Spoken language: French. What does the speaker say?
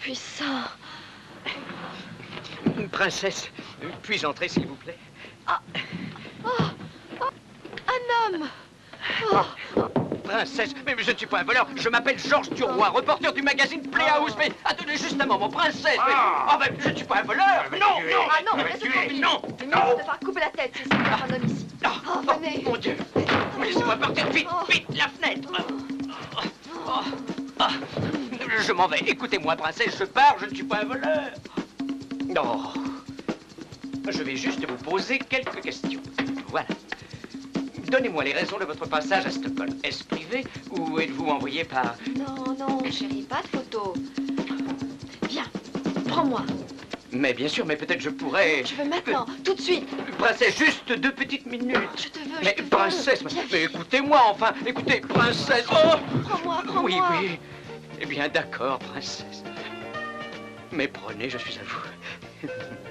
puissant. Princesse, puis-je entrer, s'il vous plaît? Un homme. Princesse, mais je ne suis pas un voleur. Je m'appelle Georges Turroy, reporter du magazine Playhouse. Mais attendez juste un moment, princesse. Mais je ne suis pas un voleur. Non. Ah non, laissez tomber. Non. Je vais te faire couper la tête si c'est un homme ici. Venez. Mon Dieu. Laissez-moi partir. Vite, la fenêtre. Je m'en vais. Écoutez-moi, princesse, je pars. Je ne suis pas un voleur. Non. Je vais juste vous poser quelques questions. Voilà. Donnez-moi les raisons de votre passage à Stockholm. Est-ce privé ou êtes-vous envoyé par... Non, chérie, pas de photo. Viens, prends-moi. Mais bien sûr, mais peut-être je pourrais... Je veux maintenant, tout de suite. Princesse, juste 2 petites minutes. Je te veux, mais princesse, mais écoutez-moi enfin. Écoutez, princesse. Prends-moi. Oui. Eh bien, d'accord, princesse. Mais prenez, je suis à vous.